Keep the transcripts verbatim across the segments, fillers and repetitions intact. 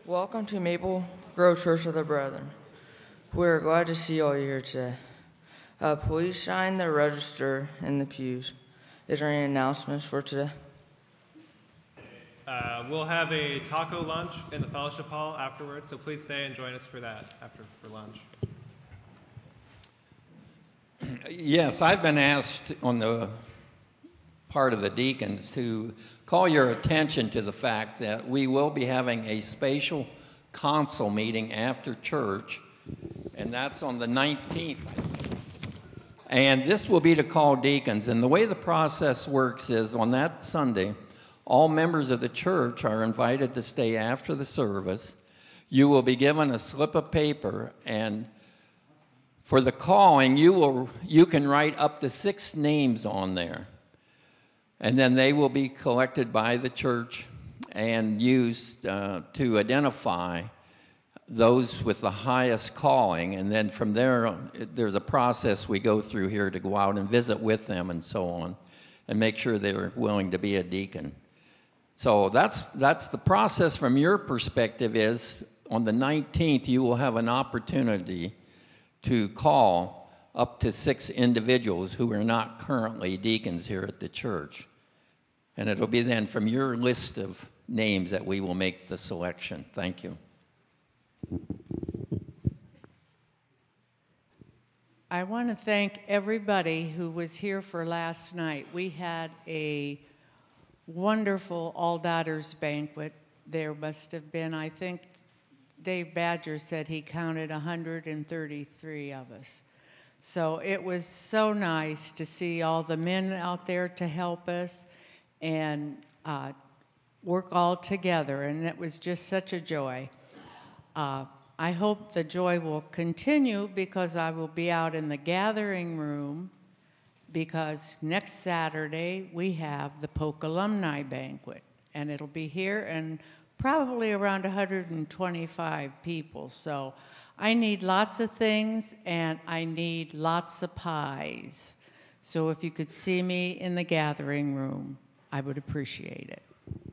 Welcome to Maple Grove Church of the Brethren. We are glad to see all you here today. Uh, please sign the register in the pews. Is there any announcements for today? Uh, we'll have a taco lunch in the fellowship hall afterwards, so please stay and join us for that after for lunch. Yes, I've been asked on the part of the deacons to call your attention to the fact that we will be having a spatial council meeting after church, and that's on the nineteenth. And this will be to call deacons. And the way the process works is on that Sunday, all members of the church are invited to stay after the service. You will be given a slip of paper, and for the calling, you will you can write up to six names on there. And then they will be collected by the church and used uh, to identify those with the highest calling. And then from there, there's a process we go through here to go out and visit with them and so on, and make sure they're willing to be a deacon. So that's, that's the process from your perspective is on the nineteenth, you will have an opportunity to call up to six individuals who are not currently deacons here at the church. And it'll be then from your list of names that we will make the selection. Thank you. I want to thank everybody who was here for last night. We had a wonderful all-daughters banquet. There must have been, I think Dave Badger said he counted one hundred thirty-three of us. So it was so nice to see all the men out there to help us and uh, work all together, and it was just such a joy. Uh, I hope the joy will continue because I will be out in the gathering room because next Saturday we have the Polk Alumni Banquet, and it'll be here and probably around one hundred twenty-five people. So I need lots of things, and I need lots of pies. So if you could see me in the gathering room, I would appreciate it.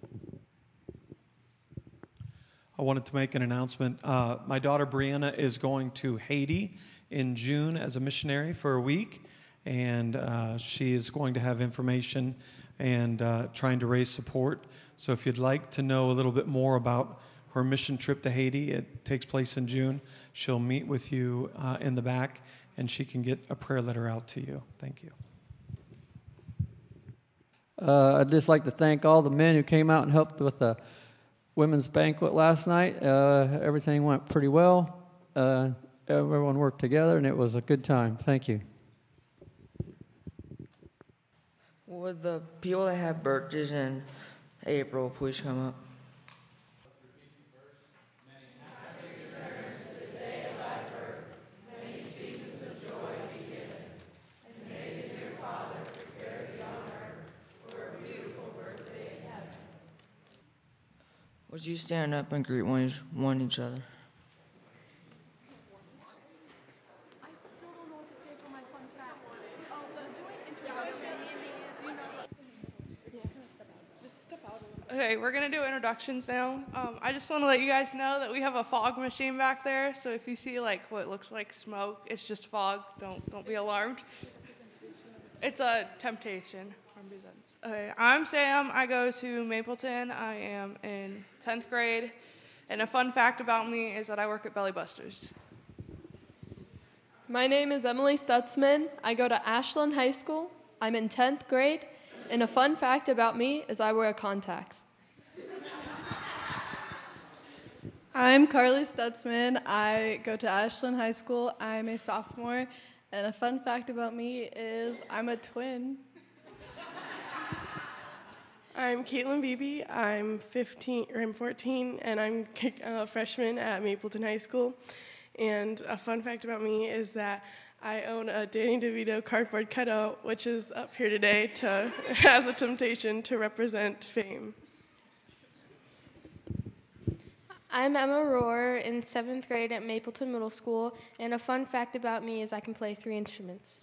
I wanted to make an announcement. Uh, my daughter Brianna is going to Haiti in June as a missionary for a week, and uh, she is going to have information and uh, trying to raise support. So if you'd like to know a little bit more about her mission trip to Haiti, it takes place in June. She'll meet with you uh, in the back, and she can get a prayer letter out to you. Thank you. Uh, I'd just like to thank all the men who came out and helped with the women's banquet last night. Uh, everything went pretty well. Uh, everyone worked together, and it was a good time. Thank you. Would the people that have birthdays in April please come up? Would you stand up and greet one, one each other? I still don't know what to say for my fun fact. Oh, doing introduction. Do you know? Just kind of step out. Just step out. Okay, we're gonna do introductions now. Um, I just want to let you guys know that we have a fog machine back there. So if you see like what looks like smoke, it's just fog. Don't don't be alarmed. It's a temptation. Okay, I'm Sam. I go to Mapleton. I am in tenth grade. And a fun fact about me is that I work at Belly Busters. My name is Emily Stutzman. I go to Ashland High School. I'm in tenth grade. And a fun fact about me is I wear contacts. I'm Carly Stutzman. I go to Ashland High School. I'm a sophomore. And a fun fact about me is I'm a twin. I'm Caitlin Beebe. I'm fifteen, or I'm fourteen, and I'm a freshman at Mapleton High School. And a fun fact about me is that I own a Danny DeVito cardboard cutout, which is up here today to as a temptation to represent fame. I'm Emma Rohr in seventh grade at Mapleton Middle School, and a fun fact about me is I can play three instruments.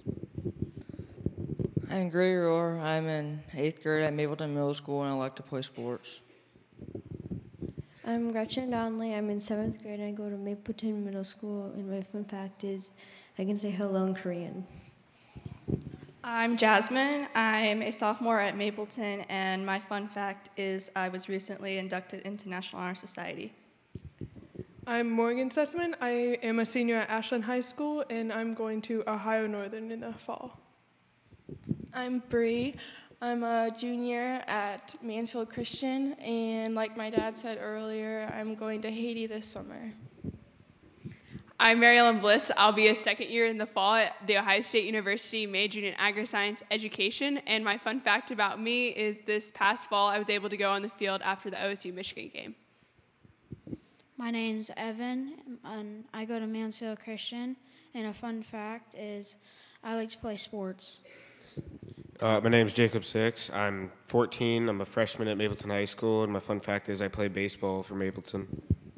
I'm Gray Rohr. I'm in eighth grade at Mapleton Middle School, and I like to play sports. I'm Gretchen Donnelly. I'm in seventh grade. I go to Mapleton Middle School, and my fun fact is I can say hello in Korean. I'm Jasmine. I'm a sophomore at Mapleton, and my fun fact is I was recently inducted into National Honor Society. I'm Morgan Sussman. I am a senior at Ashland High School, and I'm going to Ohio Northern in the fall. I'm Bree. I'm a junior at Mansfield Christian, and like my dad said earlier, I'm going to Haiti this summer. I'm Mary Ellen Bliss. I'll be a second year in the fall at The Ohio State University, majoring in agri-science education. And my fun fact about me is this past fall, I was able to go on the field after the O S U-Michigan game. My name's Evan, and I go to Mansfield Christian. And a fun fact is I like to play sports. Uh, my name's Jacob Six. I'm fourteen. I'm a freshman at Mapleton High School, and my fun fact is I play baseball for Mapleton.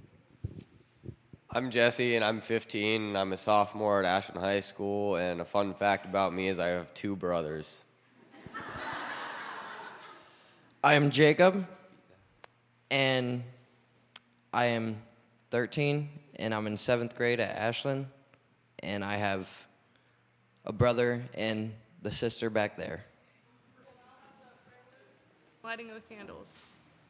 I'm Jesse, and I'm fifteen, and I'm a sophomore at Ashland High School, and a fun fact about me is I have two brothers. I am Jacob, and I am thirteen, and I'm in seventh grade at Ashland, and I have a brother and the sister back there. Lighting of the candles.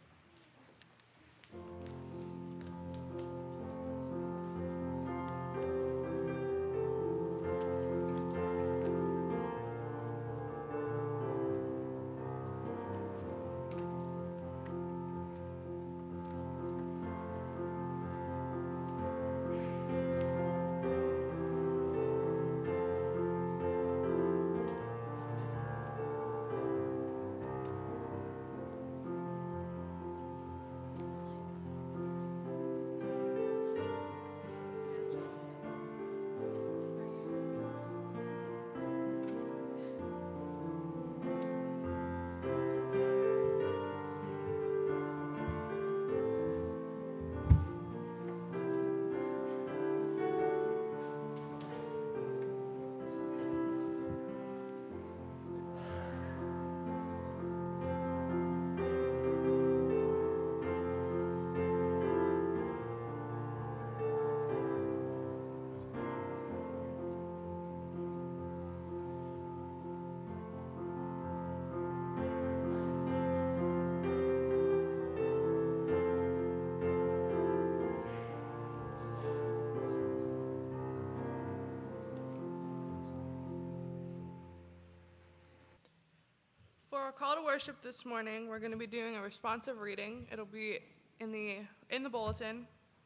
For our call to worship this morning, we're going to be doing a responsive reading. It'll be in the in the bulletin.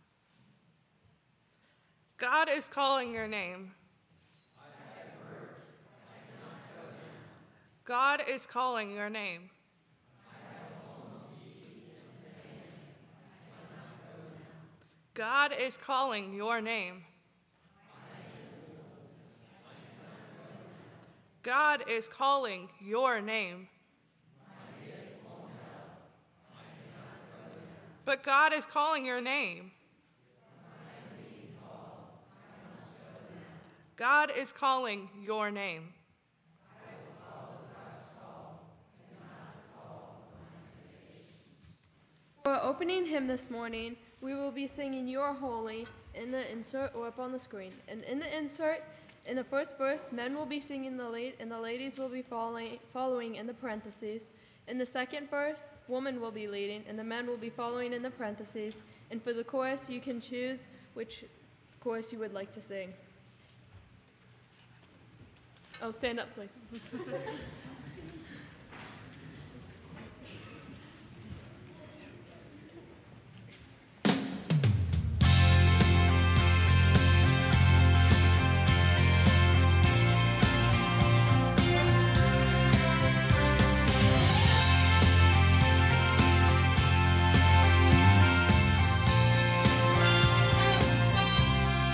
God is calling your name. God is calling your name. God is calling your name. God is calling your name. But God is calling your name. God is calling your name. For our opening hymn this morning, we will be singing You Are Holy in the insert or up on the screen. And in the insert, in the first verse, men will be singing the lead and the ladies will be following, following in the parentheses. In the second verse, woman will be leading and the men will be following in the parentheses. And for the chorus, you can choose which chorus you would like to sing. Oh, stand up, please.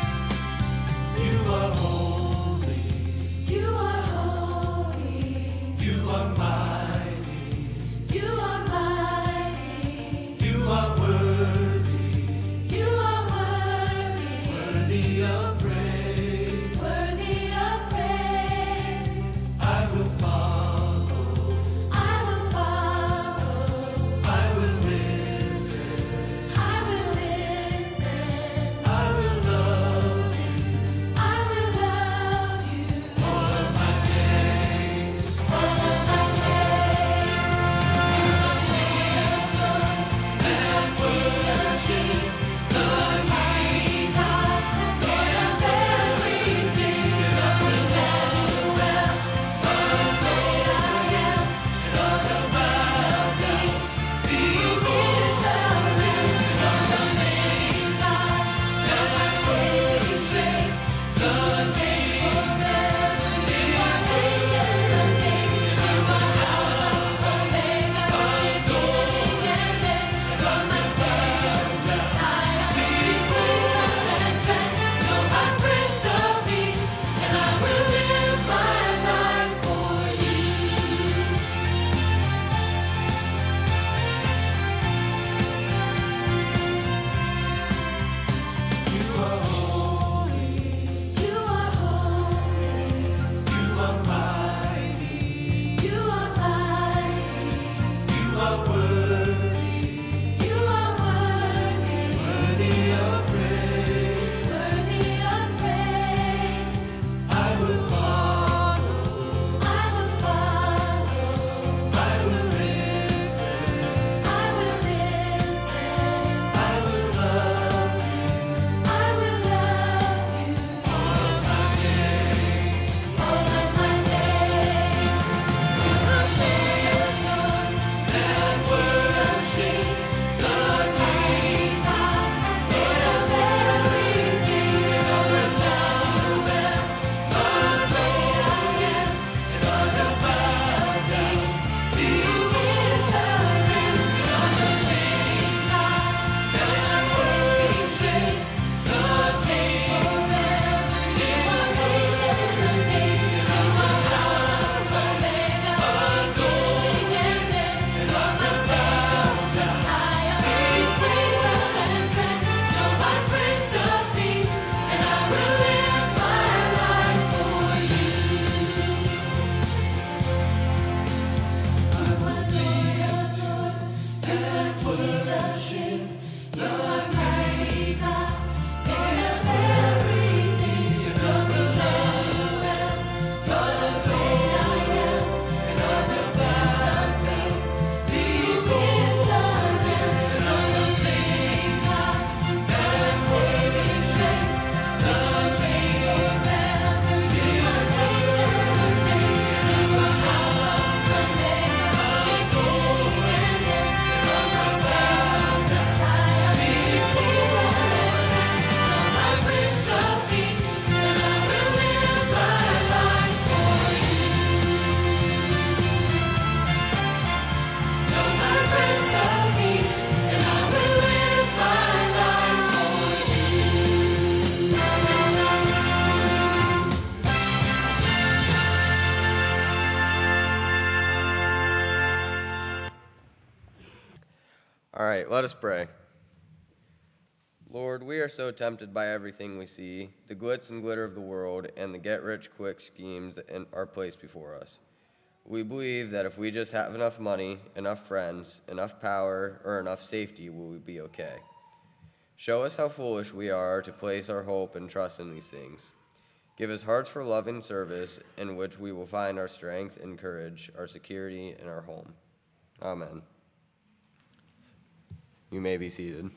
You are holy. You are holy. right, let us pray. Lord, we are so tempted by everything we see, the glitz and glitter of the world, and the get-rich-quick schemes that are placed before us. We believe that if we just have enough money, enough friends, enough power, or enough safety, we will be okay. Show us how foolish we are to place our hope and trust in these things. Give us hearts for love and service, in which we will find our strength and courage, our security, and our home. Amen. You may be seated.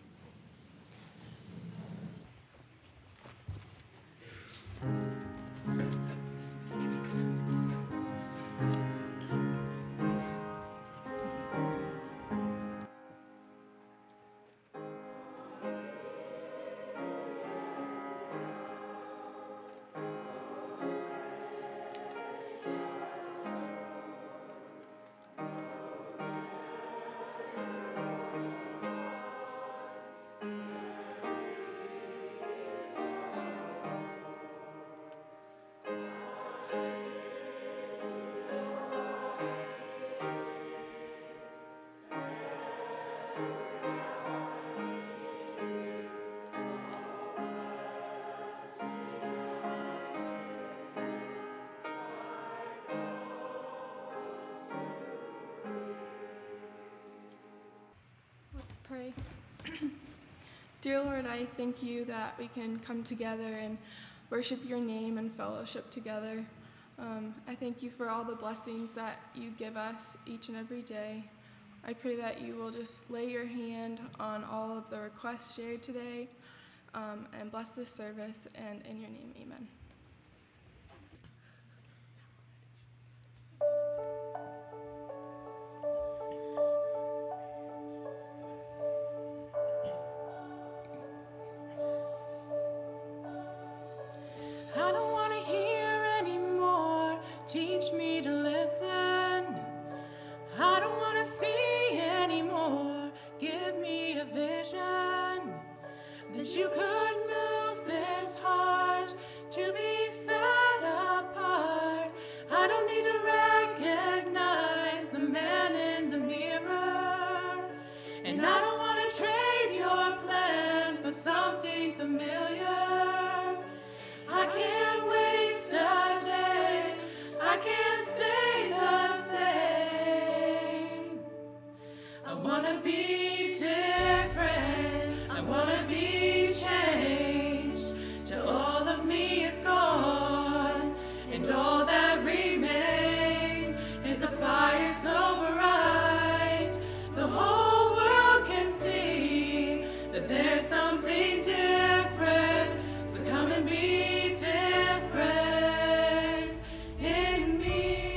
Let's pray. Dear Lord, I thank you that we can come together and worship your name and fellowship together. Um, I thank you for all the blessings that you give us each and every day. I pray that you will just lay your hand on all of the requests shared today um, and bless this service, and in your name, amen. I don't want to hear anymore. Teach me to listen. I don't want to see anymore. Give me a vision that you could move this heart to be set apart. I don't need to recognize the man in the mirror, and I don't want to trade your plan for something familiar. I can't waste a day. I can't stay the same. I want to be different. I want to be changed till all of me is gone, and all that remains is a fire so bright the whole world can see that there's something different. So come and be different in me.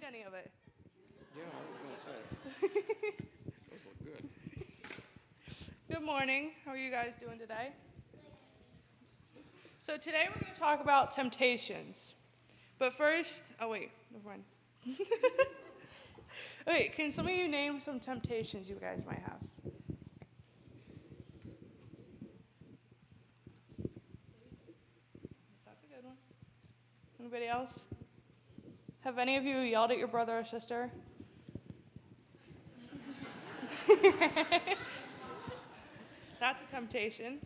any of it. Yeah, I was going to say. Those look good. Good morning. How are you guys doing today? So today we're going to talk about temptations. But first, oh wait, never mind. Wait, can some of you name some temptations you guys might have? That's a good one. Anybody else? Have any of you yelled at your brother or sister? That's a temptation.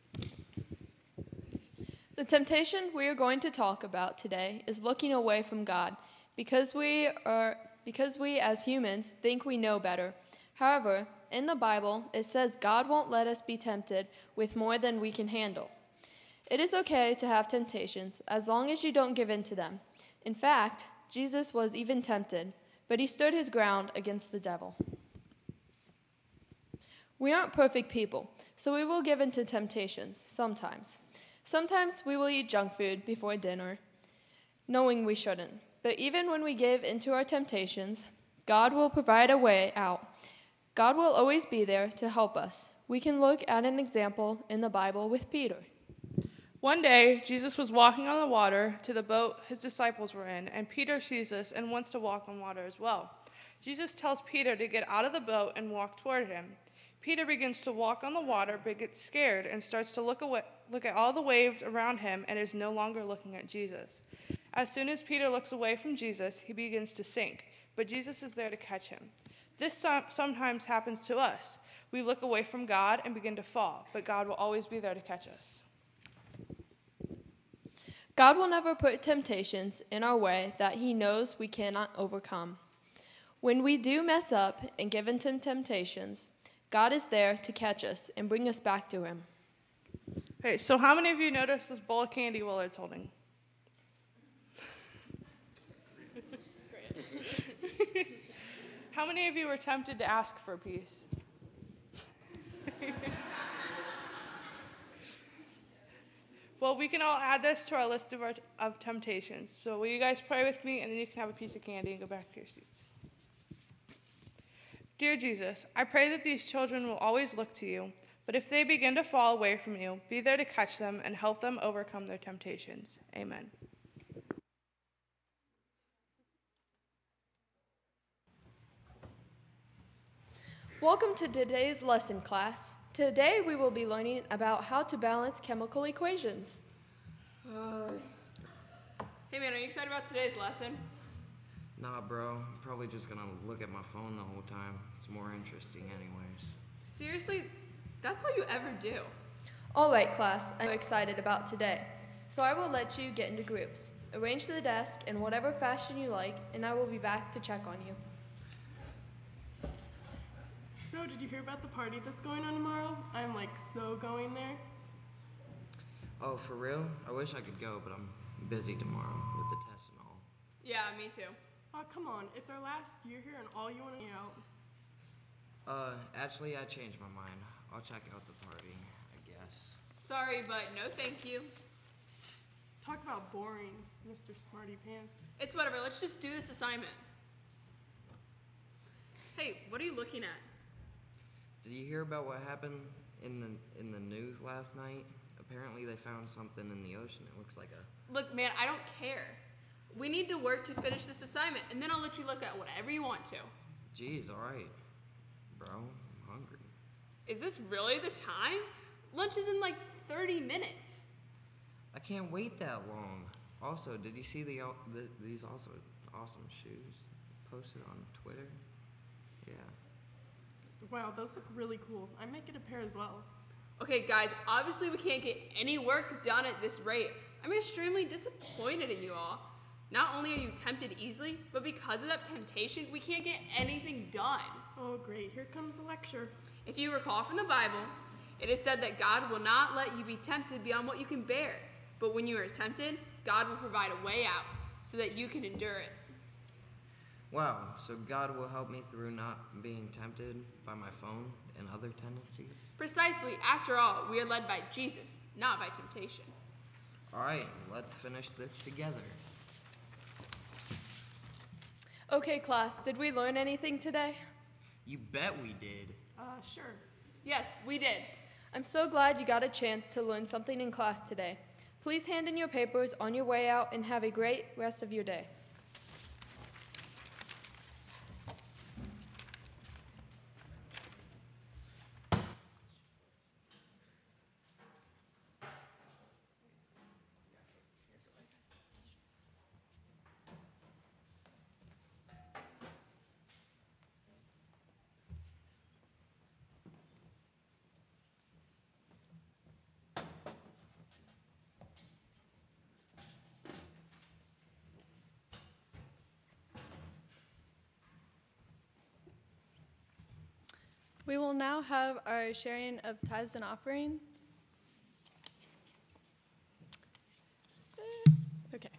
The temptation we are going to talk about today is looking away from God, because we are because we as humans think we know better. However, in the Bible, it says God won't let us be tempted with more than we can handle. It is okay to have temptations as long as you don't give in to them. In fact, Jesus was even tempted, but he stood his ground against the devil. We aren't perfect people, so we will give in to temptations sometimes. Sometimes we will eat junk food before dinner, knowing we shouldn't. But even when we give into our temptations, God will provide a way out. God will always be there to help us. We can look at an example in the Bible with Peter. One day, Jesus was walking on the water to the boat his disciples were in, and Peter sees this and wants to walk on water as well. Jesus tells Peter to get out of the boat and walk toward him. Peter begins to walk on the water, but gets scared and starts to look away, look at all the waves around him and is no longer looking at Jesus. As soon as Peter looks away from Jesus, he begins to sink, but Jesus is there to catch him. This some, sometimes happens to us. We look away from God and begin to fall, but God will always be there to catch us. God will never put temptations in our way that he knows we cannot overcome. When we do mess up and give in to temptations, God is there to catch us and bring us back to him. Okay, so how many of you noticed this bowl of candy Willard's holding? How many of you were tempted to ask for a piece? Well, we can all add this to our list of, our, of temptations. So will you guys pray with me, and then you can have a piece of candy and go back to your seats. Dear Jesus, I pray that these children will always look to you, but if they begin to fall away from you, be there to catch them and help them overcome their temptations. Amen. Welcome to today's lesson class. Today we will be learning about how to balance chemical equations. Uh, hey man, are you excited about today's lesson? Nah, bro. I'm probably just gonna look at my phone the whole time. It's more interesting anyways. Seriously? That's all you ever do? All right, class. I'm excited about today. So I will let you get into groups. Arrange the desk in whatever fashion you like, and I will be back to check on you. So, did you hear about the party that's going on tomorrow? I'm like so going there. Oh, for real? I wish I could go, but I'm busy tomorrow with the test and all. Yeah, me too. Oh, come on. It's our last year here and all you want to eat out. Uh, actually, I changed my mind. I'll check out the party, I guess. Sorry, but no thank you. Talk about boring, Mister Smarty Pants. It's whatever. Let's just do this assignment. Hey, what are you looking at? Did you hear about what happened in the in the news last night? Apparently they found something in the ocean. It looks like a... Look, man, I don't care. We need to work to finish this assignment, and then I'll let you look at whatever you want to. Jeez, all right. Bro, I'm hungry. Is this really the time? Lunch is in like thirty minutes. I can't wait that long. Also, did you see the, the these also awesome shoes posted on Twitter? Yeah. Wow, those look really cool. I might get a pair as well. Okay, guys, obviously we can't get any work done at this rate. I'm extremely disappointed in you all. Not only are you tempted easily, but because of that temptation, we can't get anything done. Oh, great. Here comes the lecture. If you recall from the Bible, it is said that God will not let you be tempted beyond what you can bear. But when you are tempted, God will provide a way out so that you can endure it. Wow, so God will help me through not being tempted by my phone and other tendencies? Precisely. After all, we are led by Jesus, not by temptation. All right, let's finish this together. Okay, class, did we learn anything today? You bet we did. Uh, sure. Yes, we did. I'm so glad you got a chance to learn something in class today. Please hand in your papers on your way out and have a great rest of your day. We will now have our sharing of tithes and offering. Okay.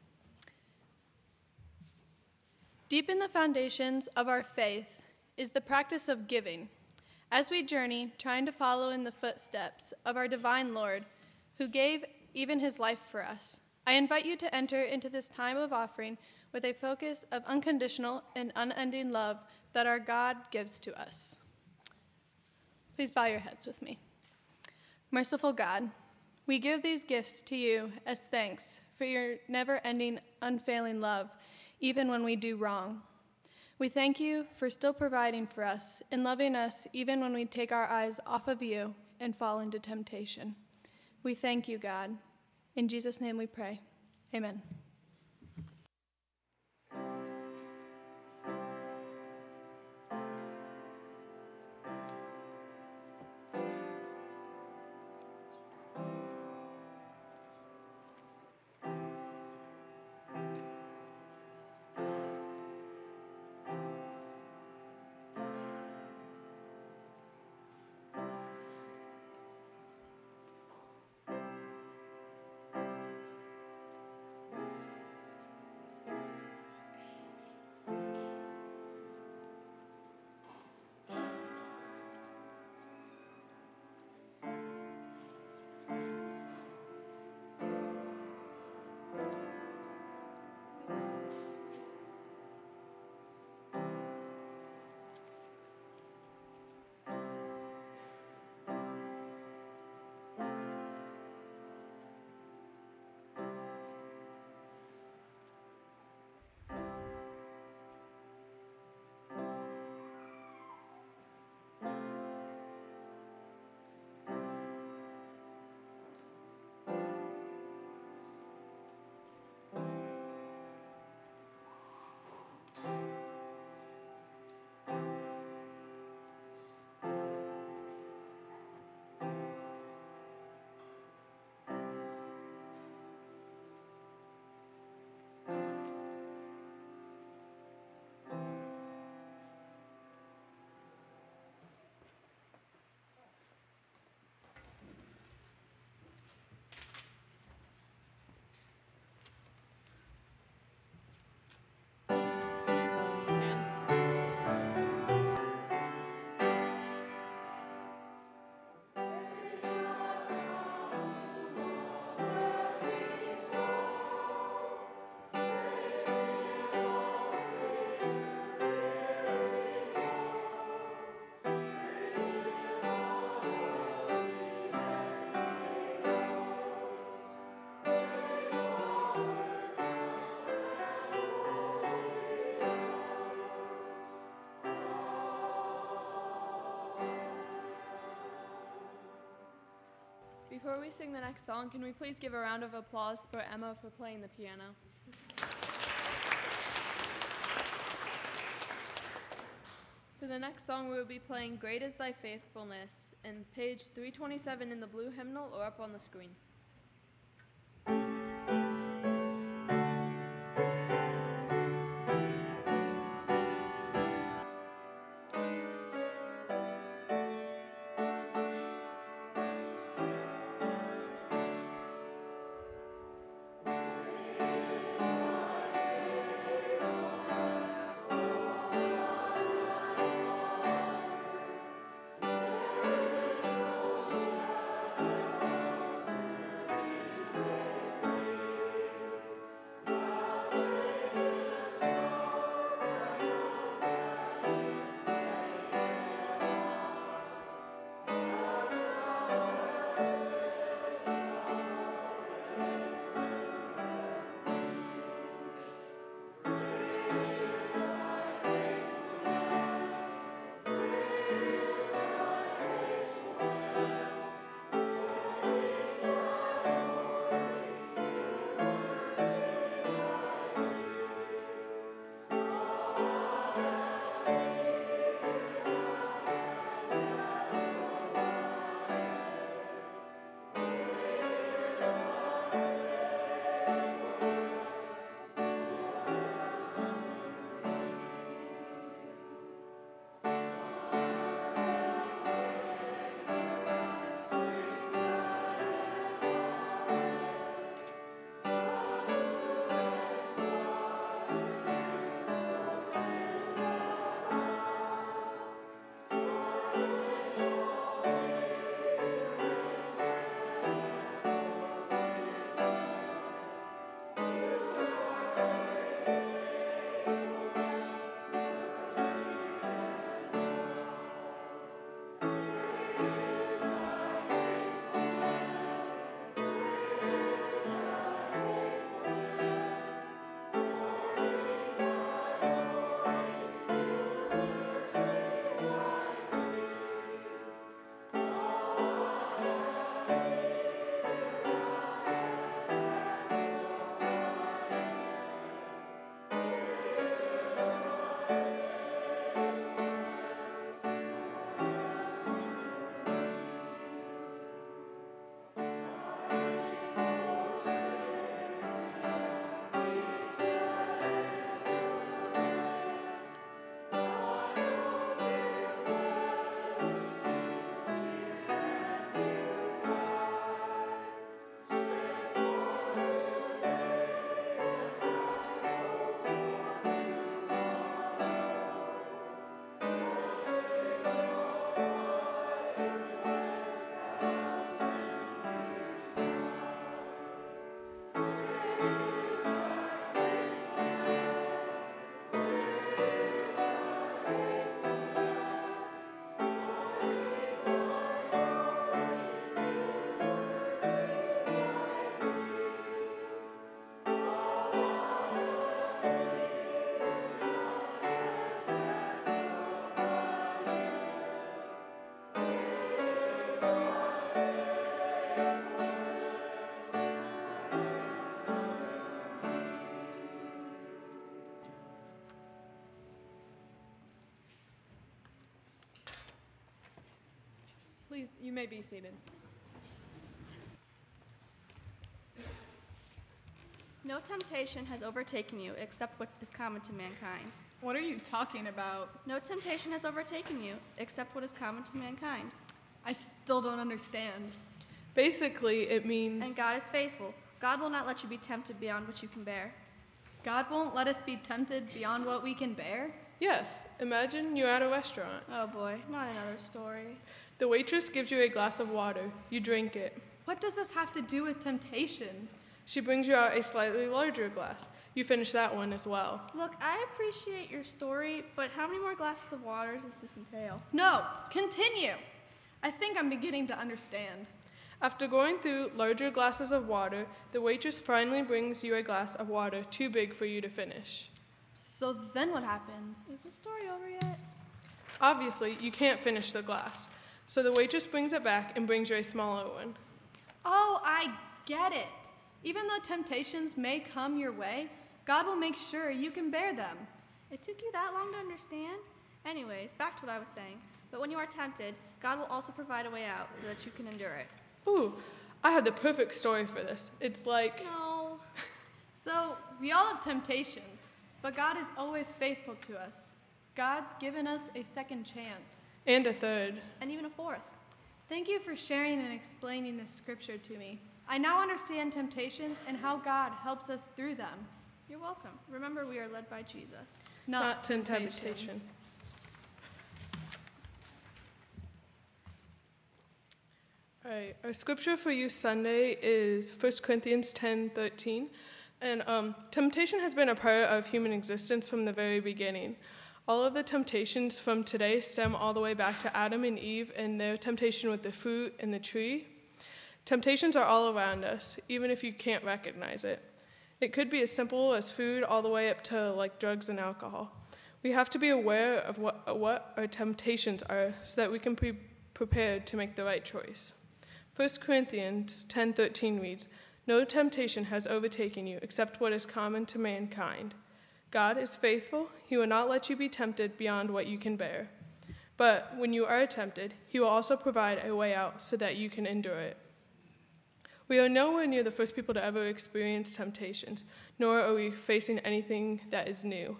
Deep in the foundations of our faith is the practice of giving. As we journey, trying to follow in the footsteps of our divine Lord, who gave even his life for us, I invite you to enter into this time of offering with a focus of unconditional and unending love that our God gives to us. Please bow your heads with me. Merciful God, we give these gifts to you as thanks for your never-ending, unfailing love, even when we do wrong. We thank you for still providing for us and loving us even when we take our eyes off of you and fall into temptation. We thank you, God. In Jesus' name we pray. Amen. Before we sing the next song, can we please give a round of applause for Emma for playing the piano? For the next song, we will be playing Great is Thy Faithfulness in page three twenty-seven in the blue hymnal or up on the screen. Please, you may be seated. No temptation has overtaken you except what is common to mankind. What are you talking about? No temptation has overtaken you except what is common to mankind. I still don't understand. Basically, it means. And God is faithful. God will not let you be tempted beyond what you can bear. God won't let us be tempted beyond what we can bear? Yes. Imagine you're at a restaurant. Oh boy, not another story. The waitress gives you a glass of water. You drink it. What does this have to do with temptation? She brings you out a slightly larger glass. You finish that one as well. Look, I appreciate your story, but how many more glasses of water does this entail? No, continue. I think I'm beginning to understand. After going through larger glasses of water, the waitress finally brings you a glass of water too big for you to finish. So then what happens? Is the story over yet? Obviously, you can't finish the glass. So the waitress brings it back and brings you a smaller one. Oh, I get it. Even though temptations may come your way, God will make sure you can bear them. It took you that long to understand? Anyways, back to what I was saying. But when you are tempted, God will also provide a way out so that you can endure it. Ooh, I have the perfect story for this. It's like... No. So, we all have temptations, but God is always faithful to us. God's given us a second chance. And a third. And even a fourth. Thank you for sharing and explaining this scripture to me. I now understand temptations and how God helps us through them. You're welcome. Remember, we are led by Jesus. Not, Not to temptations. temptation. All right, our scripture for you Sunday is First Corinthians ten thirteen. And um, temptation has been a part of human existence from the very beginning. All of the temptations from today stem all the way back to Adam and Eve and their temptation with the fruit and the tree. Temptations are all around us, even if you can't recognize it. It could be as simple as food all the way up to like drugs and alcohol. We have to be aware of what, what our temptations are so that we can be prepared to make the right choice. First Corinthians ten thirteen reads, "No temptation has overtaken you except what is common to mankind. God is faithful. He will not let you be tempted beyond what you can bear. But when you are tempted, he will also provide a way out so that you can endure it." We are nowhere near the first people to ever experience temptations, nor are we facing anything that is new.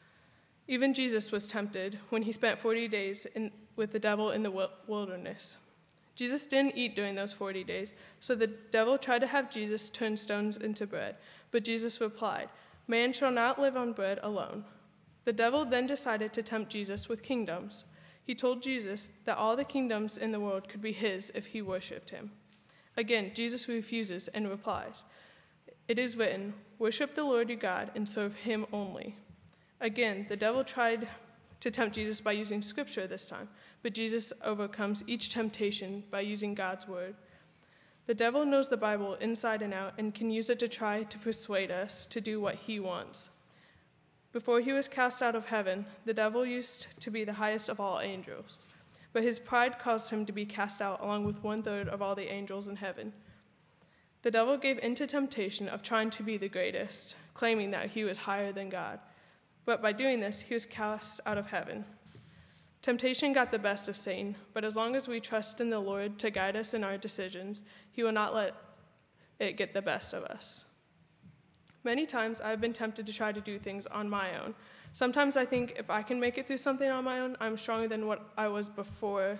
Even Jesus was tempted when he spent forty days in, with the devil in the wilderness. Jesus didn't eat during those forty days, so the devil tried to have Jesus turn stones into bread. But Jesus replied, "Man shall not live on bread alone." The devil then decided to tempt Jesus with kingdoms. He told Jesus that all the kingdoms in the world could be his if he worshipped him. Again, Jesus refuses and replies, "It is written, worship the Lord your God and serve him only." Again, the devil tried to tempt Jesus by using scripture this time, but Jesus overcomes each temptation by using God's word. The devil knows the Bible inside and out and can use it to try to persuade us to do what he wants. Before he was cast out of heaven, the devil used to be the highest of all angels, but his pride caused him to be cast out along with one-third of all the angels in heaven. The devil gave into temptation of trying to be the greatest, claiming that he was higher than God. But by doing this, he was cast out of heaven. Temptation got the best of Satan, but as long as we trust in the Lord to guide us in our decisions, he will not let it get the best of us. Many times I've been tempted to try to do things on my own. Sometimes I think if I can make it through something on my own, I'm stronger than what I was before.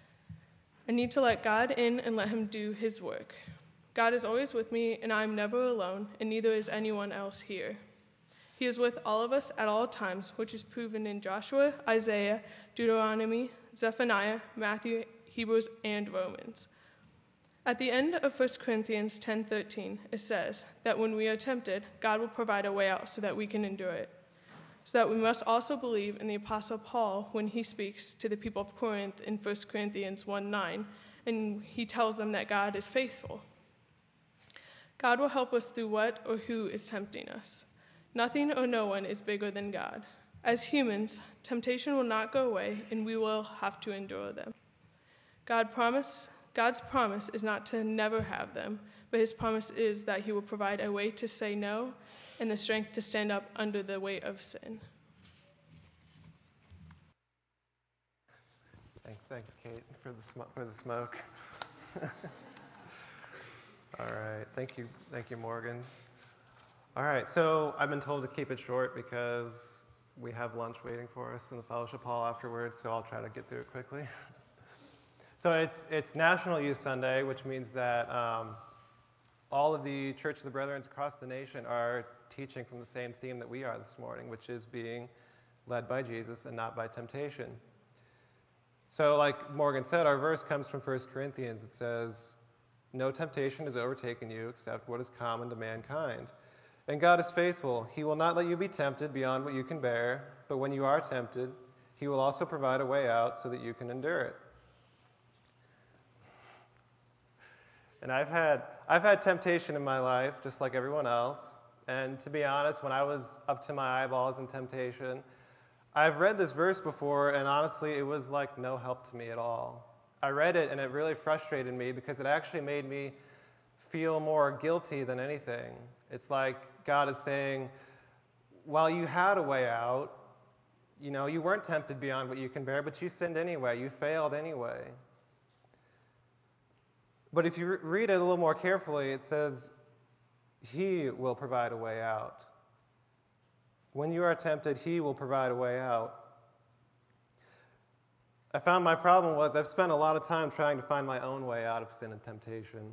I need to let God in and let him do his work. God is always with me, and I am never alone, and neither is anyone else here. He is with all of us at all times, which is proven in Joshua, Isaiah, Deuteronomy, Zephaniah, Matthew, Hebrews, and Romans. At the end of First Corinthians ten thirteen, it says that when we are tempted, God will provide a way out so that we can endure it. So that we must also believe in the Apostle Paul when he speaks to the people of Corinth in First Corinthians one nine, and he tells them that God is faithful. God will help us through what or who is tempting us. Nothing or no one is bigger than God. As humans, temptation will not go away, and we will have to endure them. God promise, God's promise is not to never have them, but his promise is that he will provide a way to say no and the strength to stand up under the weight of sin. Thanks. Thanks, Kate, for the sm- for the smoke. All right, thank you, thank you, Morgan. All right, so I've been told to keep it short because we have lunch waiting for us in the fellowship hall afterwards, so I'll try to get through it quickly. So it's it's National Youth Sunday, which means that um, all of the Church of the Brethren across the nation are teaching from the same theme that we are this morning, which is being led by Jesus and not by temptation. So like Morgan said, our verse comes from First Corinthians. It says, "No temptation has overtaken you except what is common to mankind. And God is faithful. He will not let you be tempted beyond what you can bear, but when you are tempted, he will also provide a way out so that you can endure it." And I've had, I've had temptation in my life, just like everyone else. And to be honest, when I was up to my eyeballs in temptation, I've read this verse before, and honestly, it was like no help to me at all. I read it, and it really frustrated me because it actually made me feel more guilty than anything. It's like God is saying, while you had a way out, you know, you weren't tempted beyond what you can bear, but you sinned anyway. You failed anyway. But if you re- read it a little more carefully, it says, he will provide a way out. When you are tempted, he will provide a way out. I found my problem was I've spent a lot of time trying to find my own way out of sin and temptation.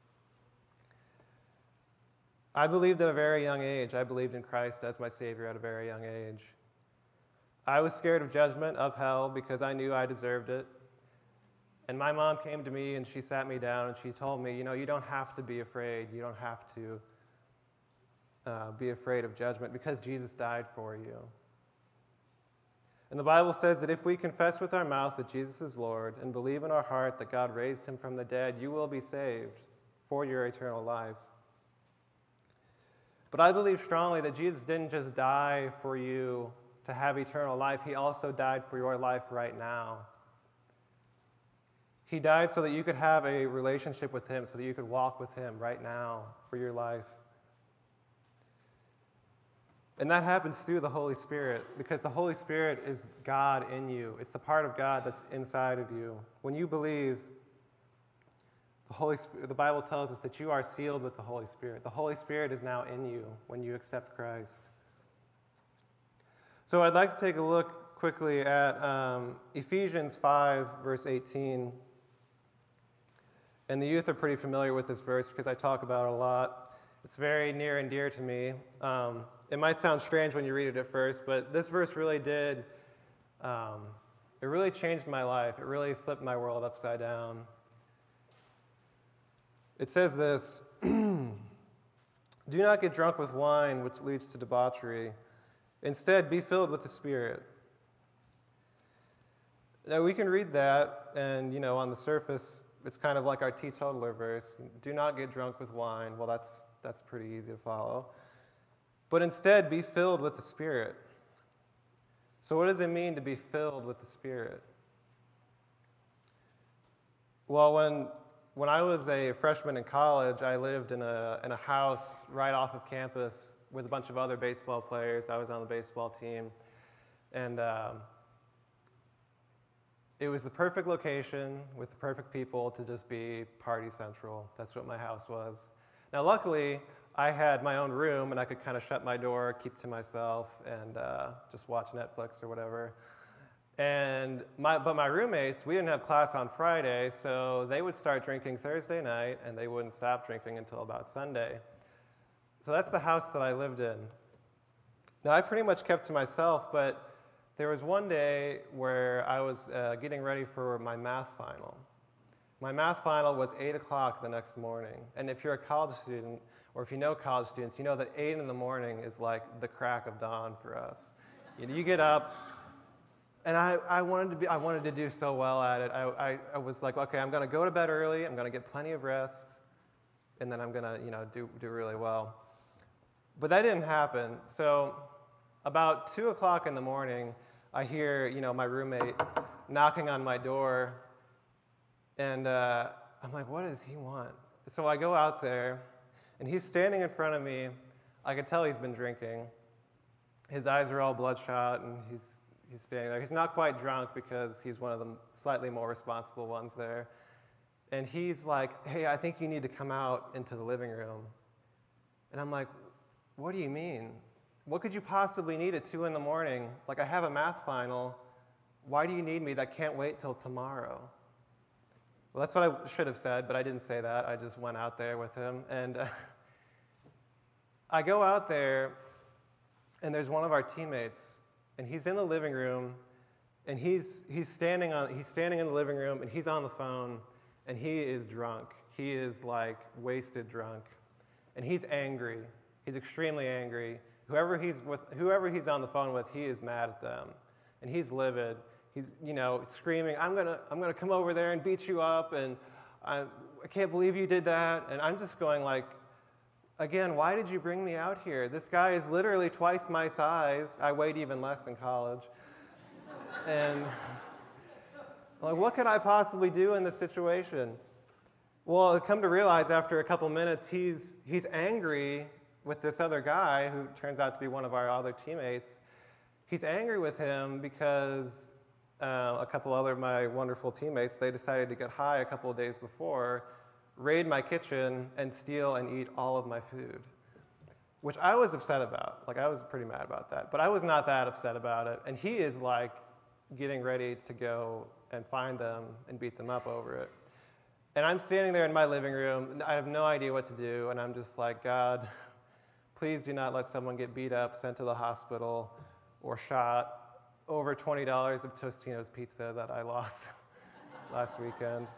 I believed at a very young age. I believed in Christ as my Savior at a very young age. I was scared of judgment, of hell, because I knew I deserved it. And my mom came to me and she sat me down and she told me, you know, you don't have to be afraid. You don't have to uh, be afraid of judgment because Jesus died for you. And the Bible says that if we confess with our mouth that Jesus is Lord and believe in our heart that God raised him from the dead, you will be saved for your eternal life. But I believe strongly that Jesus didn't just die for you to have eternal life. He also died for your life right now. He died so that you could have a relationship with him, so that you could walk with him right now for your life. And that happens through the Holy Spirit, because the Holy Spirit is God in you. It's the part of God that's inside of you. When you believe, the Holy Spirit, the Bible tells us that you are sealed with the Holy Spirit. The Holy Spirit is now in you when you accept Christ. So I'd like to take a look quickly at um, Ephesians five, verse eighteen. And the youth are pretty familiar with this verse because I talk about it a lot. It's very near and dear to me. Um, it might sound strange when you read it at first, but this verse really did, um, it really changed my life. It really flipped my world upside down. It says this, "Do not get drunk with wine, which leads to debauchery. Instead, be filled with the Spirit." Now, we can read that, and, you know, on the surface, it's kind of like our teetotaler verse. Do not get drunk with wine. Well, that's, that's pretty easy to follow. But instead, be filled with the Spirit. So what does it mean to be filled with the Spirit? Well, when, when I was a freshman in college, I lived in a, in a house right off of campus with a bunch of other baseball players. I was on the baseball team. And um, it was the perfect location with the perfect people to just be party central. That's what my house was. Now, luckily, I had my own room, and I could kind of shut my door, keep to myself, and uh, just watch Netflix or whatever. And my, but my roommates, we didn't have class on Friday, so they would start drinking Thursday night, and they wouldn't stop drinking until about Sunday. So that's the house that I lived in. Now, I pretty much kept to myself, but there was one day where I was uh, getting ready for my math final. My math final was eight o'clock the next morning. And if you're a college student, or if you know college students, you know that eight in the morning is like the crack of dawn for us. You know, you get up, and I, I wanted to be, I wanted to do so well at it. I, I, I was like, okay, I'm going to go to bed early. I'm going to get plenty of rest, and then I'm going to, you know, do do really well. But that didn't happen. So about two o'clock in the morning, I hear, you know, my roommate knocking on my door, and uh, I'm like, what does he want? So I go out there, and he's standing in front of me. I could tell he's been drinking. His eyes are all bloodshot, and he's he's standing there. He's not quite drunk because he's one of the slightly more responsible ones there. And he's like, hey, I think you need to come out into the living room. And I'm like, what do you mean? What could you possibly need at two in the morning? Like, I have a math final. Why do you need me? That can't wait till tomorrow. Well, that's what I should have said, but I didn't say that. I just went out there with him. And uh, I go out there, and there's one of our teammates, and he's in the living room, and he's, he's, standing on, he's standing in the living room, and he's on the phone, and he is drunk. He is like wasted drunk. And he's angry. He's extremely angry. Whoever he's with, whoever he's on the phone with, he is mad at them. And he's livid. He's, you know, screaming, I'm gonna, I'm gonna come over there and beat you up, and I, I can't believe you did that. And I'm just going like, again, why did you bring me out here? This guy is literally twice my size. I weighed even less in college. And like, what could I possibly do in this situation? Well, I come to realize after a couple minutes, he's, he's angry with this other guy who turns out to be one of our other teammates. He's angry with him because uh, a couple other of my wonderful teammates, they decided to get high a couple of days before, raid my kitchen, and steal and eat all of my food, which I was upset about. Like, I was pretty mad about that. But I was not that upset about it. And he is, like, getting ready to go and find them and beat them up over it. And I'm standing there in my living room, and I have no idea what to do, and I'm just like, God, please do not let someone get beat up, sent to the hospital, or shot over twenty dollars of Tostino's pizza that I lost last weekend.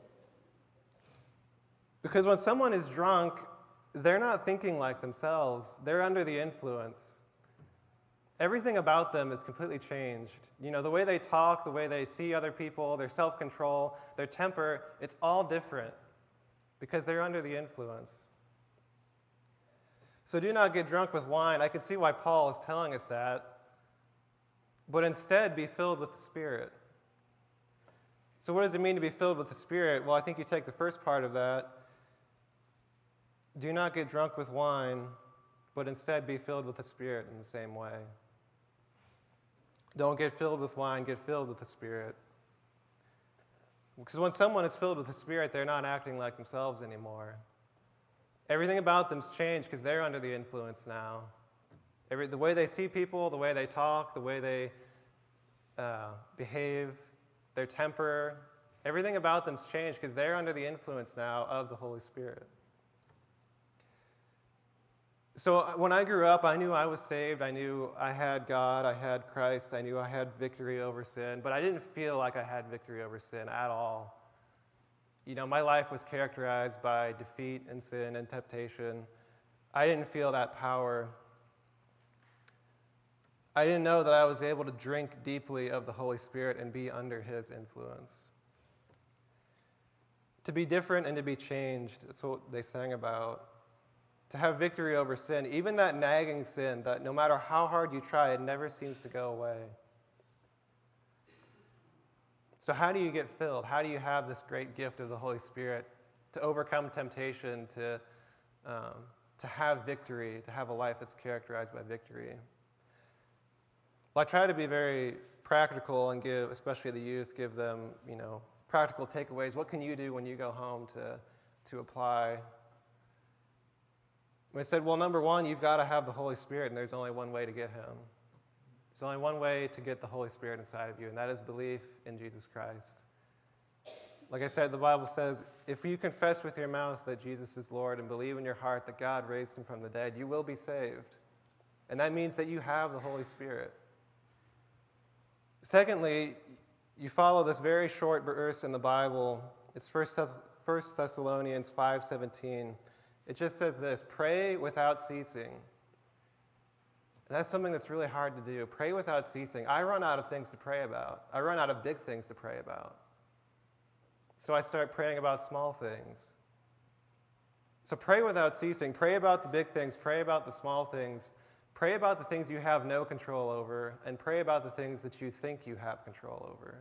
Because when someone is drunk, they're not thinking like themselves. They're under the influence. Everything about them is completely changed. You know, the way they talk, the way they see other people, their self-control, their temper, it's all different because they're under the influence. So do not get drunk with wine. I can see why Paul is telling us that. But instead, be filled with the Spirit. So what does it mean to be filled with the Spirit? Well, I think you take the first part of that. Do not get drunk with wine, but instead be filled with the Spirit in the same way. Don't get filled with wine, get filled with the Spirit. Because when someone is filled with the Spirit, they're not acting like themselves anymore. Everything about them's changed because they're under the influence now. Every, the way they see people, the way they talk, the way they uh, behave, their temper, everything about them's changed because they're under the influence now of the Holy Spirit. So when I grew up, I knew I was saved. I knew I had God. I had Christ. I knew I had victory over sin. But I didn't feel like I had victory over sin at all. You know, my life was characterized by defeat and sin and temptation. I didn't feel that power. I didn't know that I was able to drink deeply of the Holy Spirit and be under His influence. To be different and to be changed, that's what they sang about. To have victory over sin, even that nagging sin that no matter how hard you try, it never seems to go away. So how do you get filled? How do you have this great gift of the Holy Spirit to overcome temptation, to, um, to have victory, to have a life that's characterized by victory? Well, I try to be very practical and give, especially the youth, give them, you know, practical takeaways. What can you do when you go home to, to apply? I said, well, number one, you've got to have the Holy Spirit, and there's only one way to get Him. There's only one way to get the Holy Spirit inside of you, and that is belief in Jesus Christ. Like I said, the Bible says, if you confess with your mouth that Jesus is Lord and believe in your heart that God raised Him from the dead, you will be saved. And that means that you have the Holy Spirit. Secondly, you follow this very short verse in the Bible. It's First Thessalonians five seventeen. It just says this, pray without ceasing. And that's something that's really hard to do. Pray without ceasing. I run out of things to pray about. I run out of big things to pray about. So I start praying about small things. So pray without ceasing. Pray about the big things. Pray about the small things. Pray about the things you have no control over. And pray about the things that you think you have control over.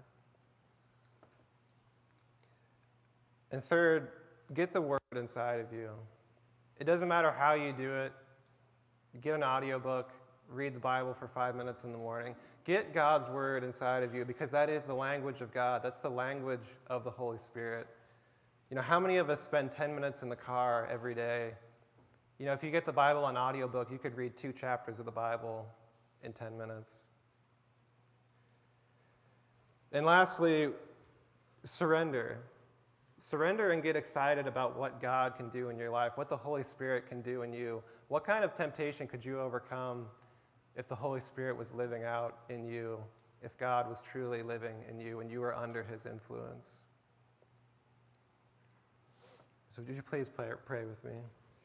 And third, get the Word inside of you. It doesn't matter how you do it. Get an audiobook, read the Bible for five minutes in the morning. get God's word inside of you, because that is the language of God. That's the language of the Holy Spirit. You know, how many of us spend ten minutes in the car every day? You know, if you get the Bible on audiobook, you could read two chapters of the Bible in ten minutes. And lastly, surrender. Surrender and get excited about what God can do in your life, what the Holy Spirit can do in you. What kind of temptation could you overcome if the Holy Spirit was living out in you, if God was truly living in you and you were under his influence? So would you please pray, pray with me?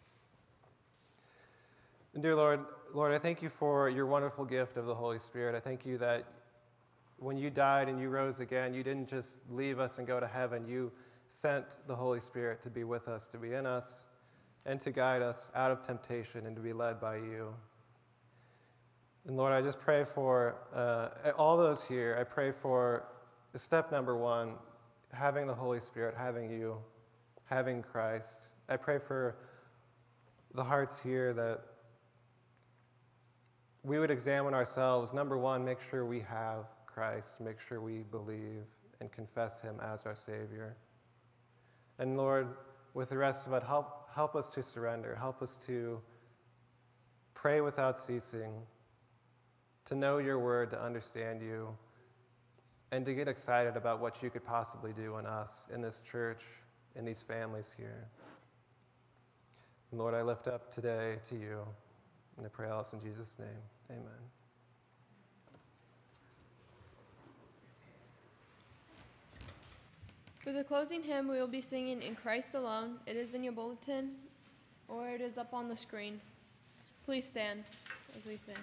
And dear Lord, Lord, I thank you for your wonderful gift of the Holy Spirit. I thank you that when you died and you rose again, you didn't just leave us and go to heaven. You sent the Holy Spirit to be with us, to be in us, and to guide us out of temptation and to be led by you. And Lord, I just pray for uh, all those here. I pray for step number one, having the Holy Spirit, having you, having Christ. I pray for the hearts here that we would examine ourselves. Number one, make sure we have Christ, make sure we believe and confess him as our Savior. And Lord, with the rest of it, help, help us to surrender. Help us to pray without ceasing, to know your word, to understand you, and to get excited about what you could possibly do in us, in this church, in these families here. And Lord, I lift up today to you, and I pray all this in Jesus' name. Amen. For the closing hymn, we will be singing In Christ Alone. It is in your bulletin, or it is up on the screen. Please stand as we sing.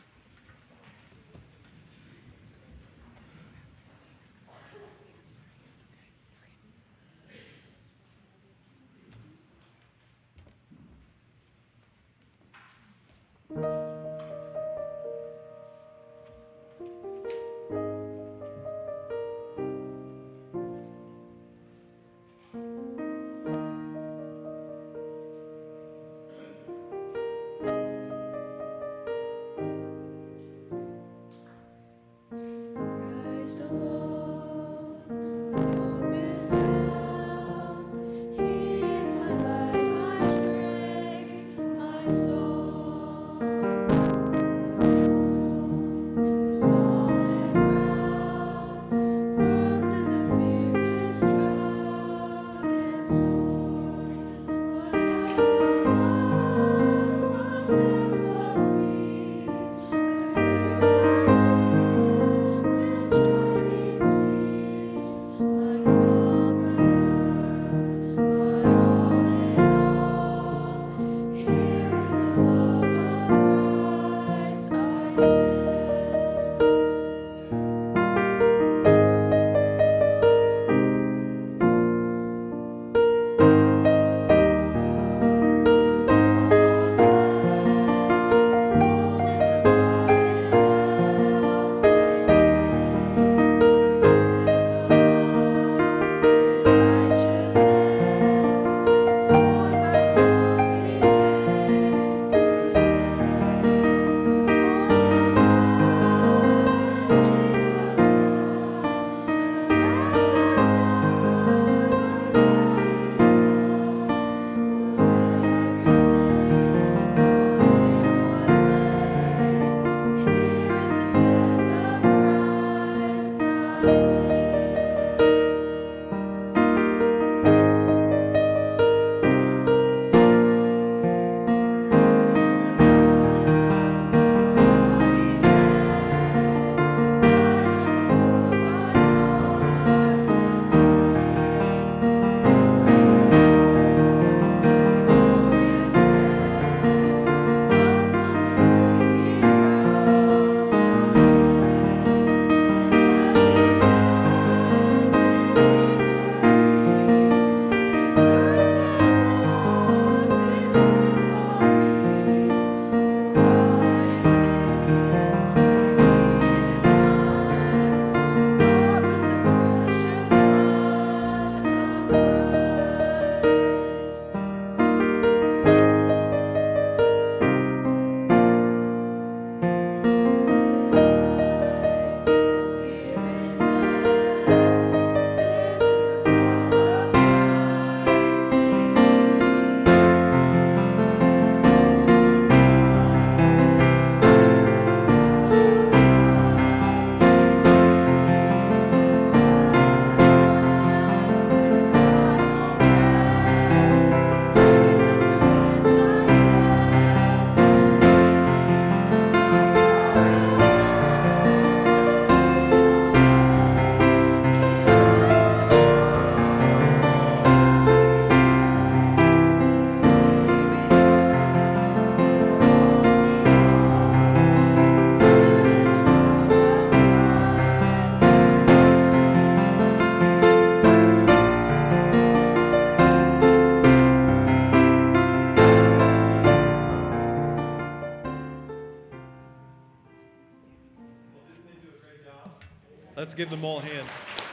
Let's give them all a hand.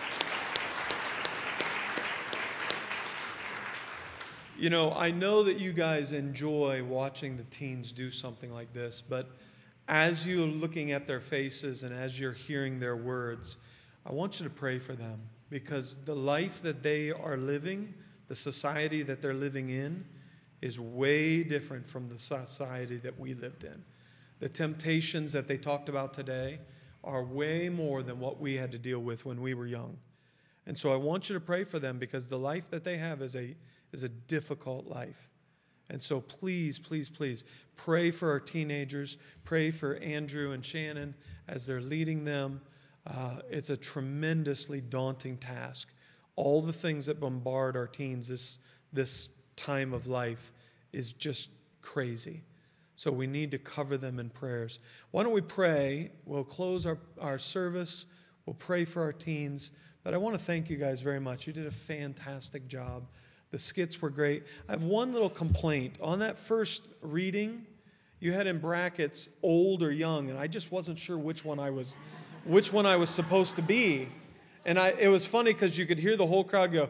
You know, I know that you guys enjoy watching the teens do something like this, but as you're looking at their faces and as you're hearing their words, I want you to pray for them, because the life that they are living, the society that they're living in, is way different from the society that we lived in. The temptations that they talked about today are way more than what we had to deal with when we were young. And so I want you to pray for them, because the life that they have is a is a difficult life. And so please, please, please pray for our teenagers. Pray for Andrew and Shannon as they're leading them. Uh, it's a tremendously daunting task. All the things that bombard our teens this, this time of life is just crazy. So we need to cover them in prayers. Why don't we pray? We'll close our, our service. We'll pray for our teens. But I want to thank you guys very much. You did a fantastic job. The skits were great. I have one little complaint. On that first reading, you had in brackets old or young, and I just wasn't sure which one I was, which one I was supposed to be. And I, it was funny because you could hear the whole crowd go,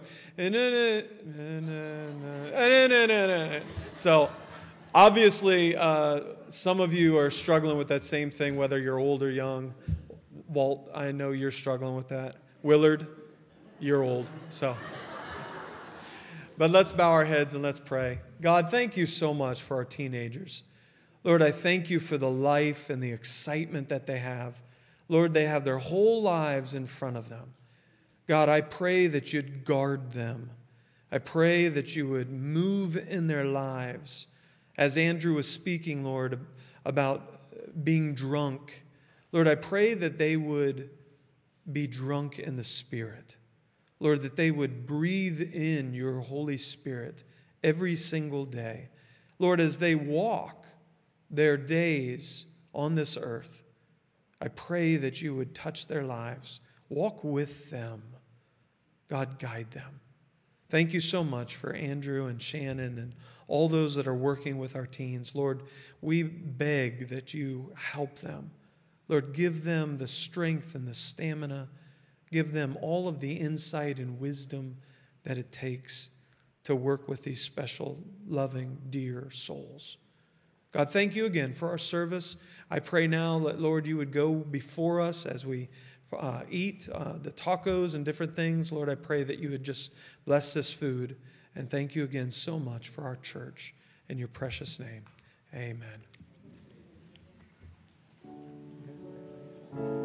so obviously uh, some of you are struggling with that same thing, whether you're old or young. Walt, I know you're struggling with that. Willard, you're old, so. But let's bow our heads and let's pray. God, thank you so much for our teenagers. Lord, I thank you for the life and the excitement that they have. Lord, they have their whole lives in front of them. God, I pray that you'd guard them. I pray that you would move in their lives. As Andrew was speaking, Lord, about being drunk, Lord, I pray that they would be drunk in the Spirit. Lord, that they would breathe in your Holy Spirit every single day. Lord, as they walk their days on this earth, I pray that you would touch their lives. Walk with them. God, guide them. Thank you so much for Andrew and Shannon and all those that are working with our teens. Lord, we beg that you help them. Lord, give them the strength and the stamina. Give them all of the insight and wisdom that it takes to work with these special, loving, dear souls. God, thank you again for our service. I pray now that, Lord, you would go before us as we uh, eat uh, the tacos and different things. Lord, I pray that you would just bless this food. And thank you again so much for our church. In your precious name, amen.